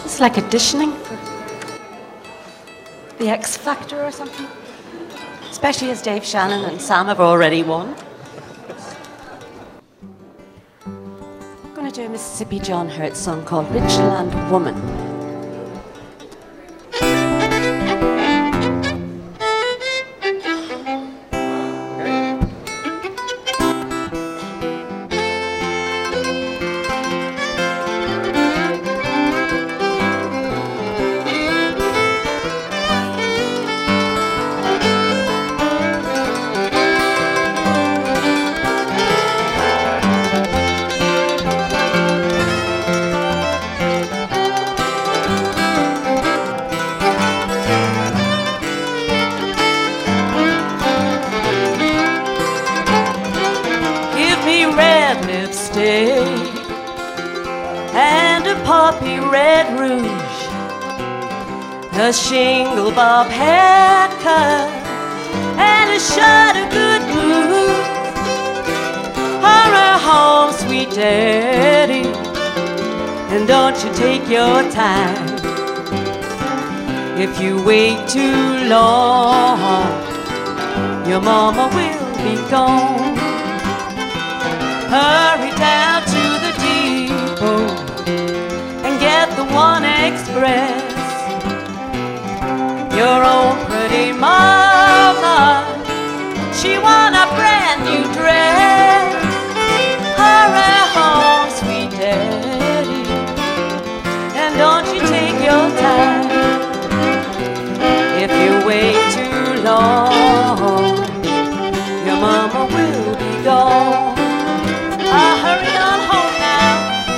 It's like auditioning for the X Factor or something. Especially as Dave Shannon and Sam have already won. I'm going to do a Mississippi John Hurt song called Richland Woman. Red lipstick and a poppy red rouge, a shingle bob haircut and a shot of good blues. Hurry home, sweet daddy, and don't you take your time. If you wait too long, your mama will be gone. Hurry down to the depot and get the One Express. Your own pretty mama, she want a brand new dress. Hurry home, sweet daddy, and don't you take your time. If you wait too long, your mama will be gone. Hurry on home now.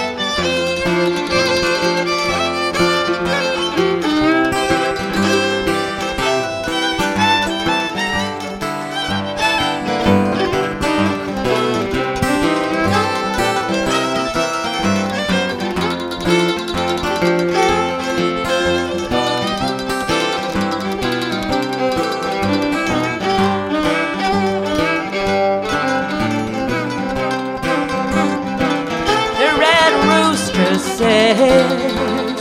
Says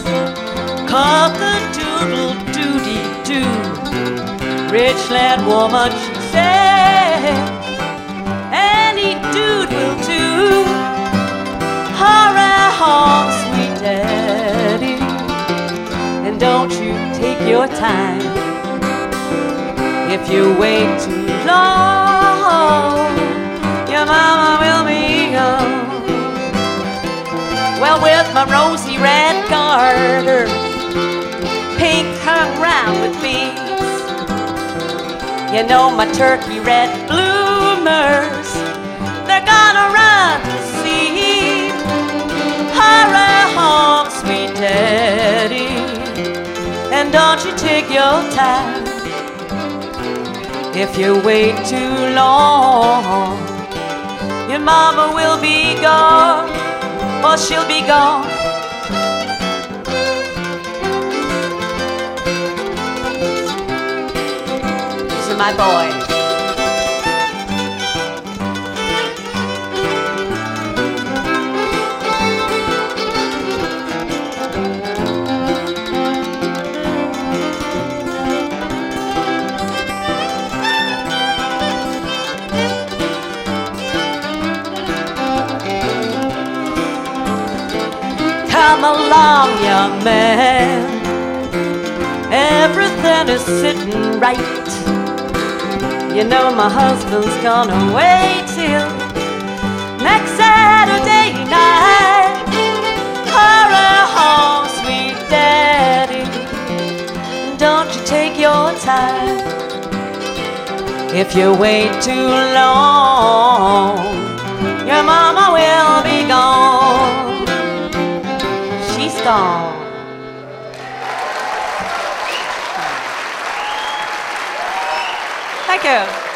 cock-a-doodle-doody-doo, Richland woman, she says, any dude will do. Hurry home, sweet daddy, and don't you take your time. If you wait too long, your mama will be gone. Well, with my rosy red garter, pink hung round with beads, you know my turkey red bloomers, they're gonna run to seed. Hurry home, sweet daddy, and don't you take your time. If you wait too long, your mama will be gone. Or she'll be gone. These are my boys. Come along, young man, everything is sitting right. You know my husband's gonna wait till next Saturday night. Hurry home, sweet daddy, don't you take your time. If you wait too long, your mama will be gone. She's gone. Thank you.